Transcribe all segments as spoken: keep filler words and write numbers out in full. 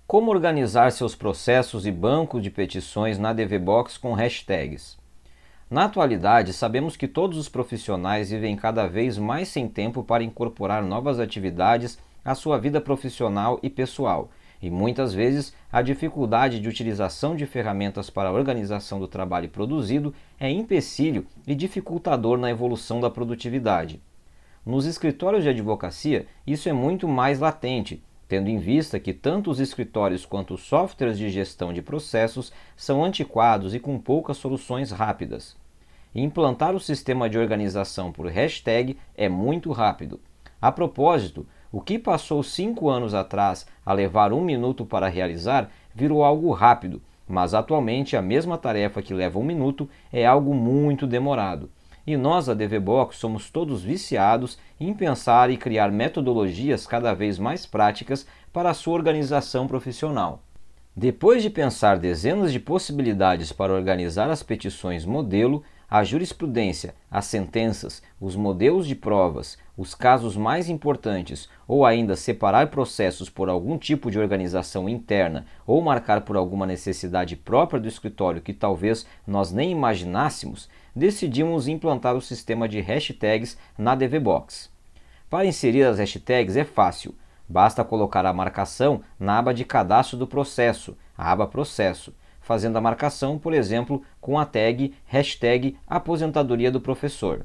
Como organizar seus processos e bancos de petições na DVBox com hashtags? Na atualidade, sabemos que todos os profissionais vivem cada vez mais sem tempo para incorporar novas atividades à sua vida profissional e pessoal, e muitas vezes a dificuldade de utilização de ferramentas para a organização do trabalho produzido é empecilho e dificultador na evolução da produtividade. Nos escritórios de advocacia, isso é muito mais latente, tendo em vista que tanto os escritórios quanto os softwares de gestão de processos são antiquados e com poucas soluções rápidas. Implantar o sistema de organização por hashtag é muito rápido. A propósito, o que passou cinco anos atrás a levar um minuto para realizar virou algo rápido, mas atualmente a mesma tarefa que leva um minuto é algo muito demorado. E nós, a DVBox, somos todos viciados em pensar e criar metodologias cada vez mais práticas para a sua organização profissional. Depois de pensar dezenas de possibilidades para organizar as petições modelo, a jurisprudência, as sentenças, os modelos de provas, os casos mais importantes ou ainda separar processos por algum tipo de organização interna ou marcar por alguma necessidade própria do escritório que talvez nós nem imaginássemos, decidimos implantar o sistema de hashtags na DVBox. Para inserir as hashtags é fácil, basta colocar a marcação na aba de cadastro do processo, a aba Processo, fazendo a marcação, por exemplo, com a tag hashtag aposentadoria do professor.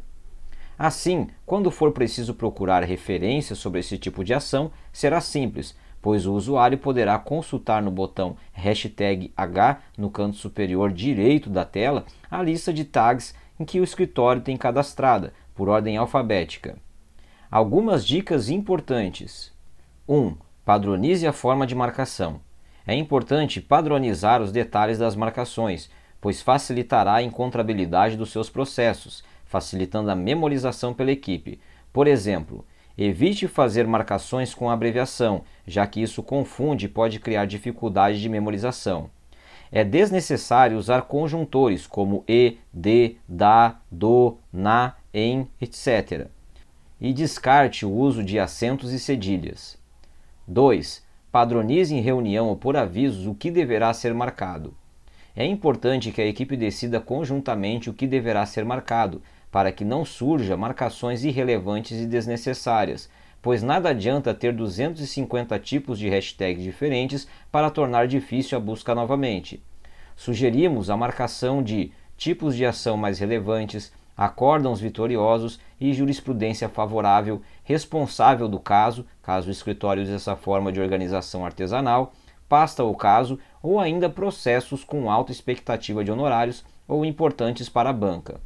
Assim, quando for preciso procurar referências sobre esse tipo de ação, será simples, pois o usuário poderá consultar no botão hashtag H no canto superior direito da tela a lista de tags em que o escritório tem cadastrada, por ordem alfabética. Algumas dicas importantes. um. Padronize a forma de marcação. É importante padronizar os detalhes das marcações, pois facilitará a encontrabilidade dos seus processos, facilitando a memorização pela equipe. Por exemplo, evite fazer marcações com abreviação, já que isso confunde e pode criar dificuldade de memorização. É desnecessário usar conjuntores como e, de, da, do, na, em, etcétera. E descarte o uso de acentos e cedilhas. dois. Padronize em reunião ou por avisos o que deverá ser marcado. É importante que a equipe decida conjuntamente o que deverá ser marcado, para que não surja marcações irrelevantes e desnecessárias, pois nada adianta ter duzentos e cinquenta tipos de hashtags diferentes para tornar difícil a busca novamente. Sugerimos a marcação de tipos de ação mais relevantes, acórdãos vitoriosos e jurisprudência favorável, responsável do caso, caso o escritório use essa forma de organização artesanal, pasta ou caso, ou ainda processos com alta expectativa de honorários ou importantes para a banca.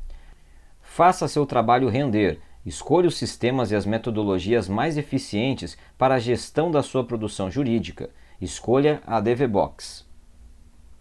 Faça seu trabalho render, escolha os sistemas e as metodologias mais eficientes para a gestão da sua produção jurídica. Escolha a DVBox.